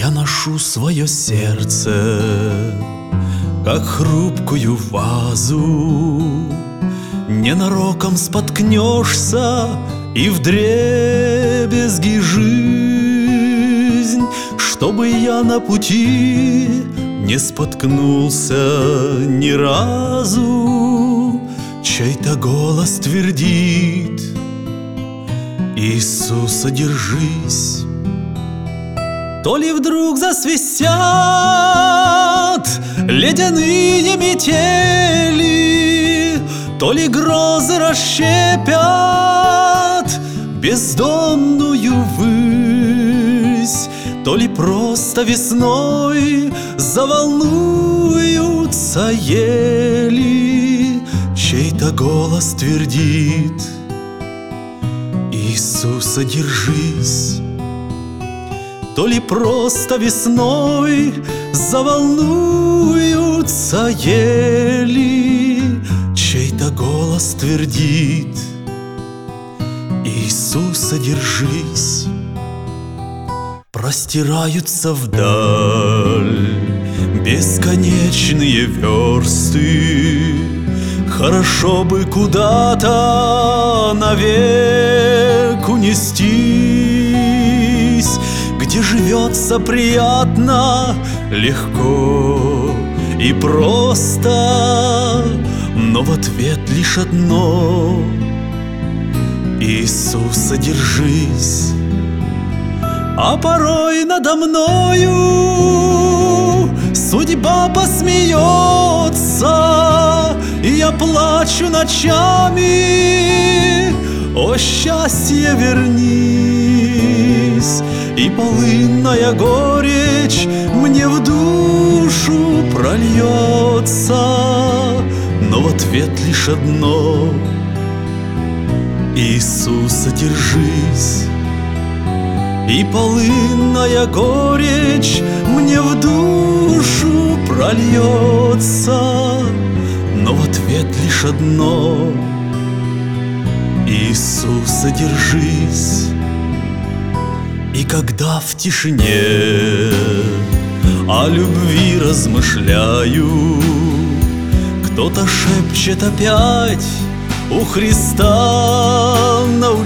Я ношу свое сердце, как хрупкую вазу. Ненароком споткнешься, и вдребезги жизнь. Чтобы я на пути не споткнулся ни разу, чей-то голос твердит: Иисуса, держись. То ли вдруг засвистят ледяные метели, то ли грозы расщепят бездонную высь, то ли просто весной заволнуются ели. Чей-то голос твердит: Иисуса, держись. То ли просто весной заволнуются ели. Чей-то голос твердит: Иисуса, держись. Простираются вдаль бесконечные версты. Хорошо бы куда-то навек унестись, где живется приятно, легко и просто, но в ответ лишь одно: Иисуса, держись. А порой надо мною судьба посмеется, и я плачу ночами: о счастье, вернись! И полынная горечь мне в душу прольется, но в ответ лишь одно: Иисуса, держись. И полынная горечь мне в душу прольется, но в ответ лишь одно: Иисуса, держись. И когда в тишине о любви размышляю, кто-то шепчет опять: у Христа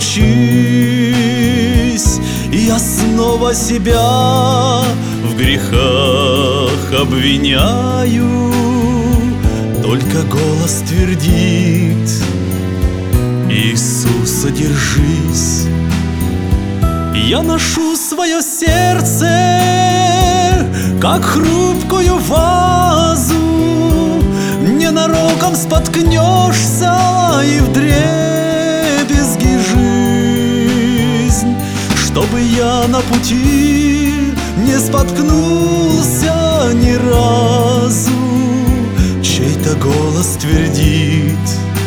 научись. И я снова себя в грехах обвиняю, только голос твердит: Иисуса, держись. Я ношу свое сердце, как хрупкую вазу. Ненароком споткнешься, и вдребезги жизнь. Чтобы я на пути не споткнулся ни разу, чей-то голос твердит: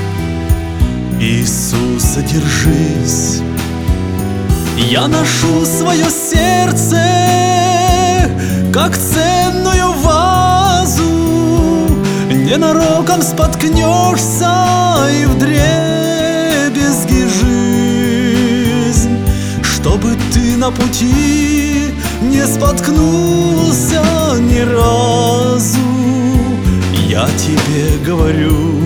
Иисуса, держись. Я ношу свое сердце, как ценную вазу. Ненароком споткнешься, и вдребезги жизнь. Чтобы ты на пути не споткнулся ни разу, я тебе говорю: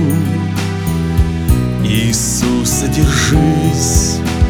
Иисуса, держись.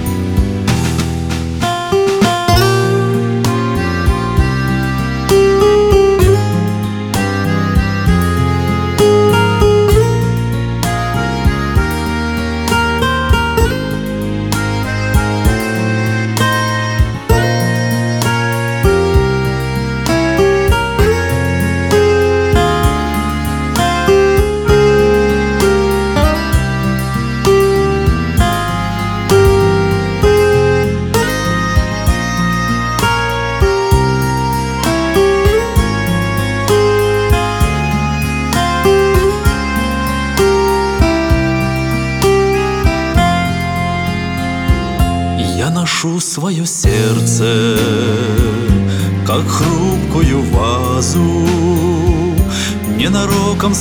Я ношу свое сердце, как хрупкую вазу. Ненароком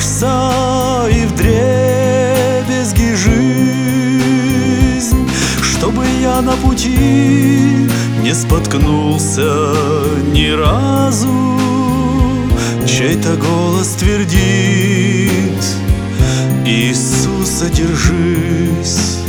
споткнешься, и вдребезги жизнь. чтобы я на пути не споткнулся ни разу. Чей-то голос твердит: Иисуса держись.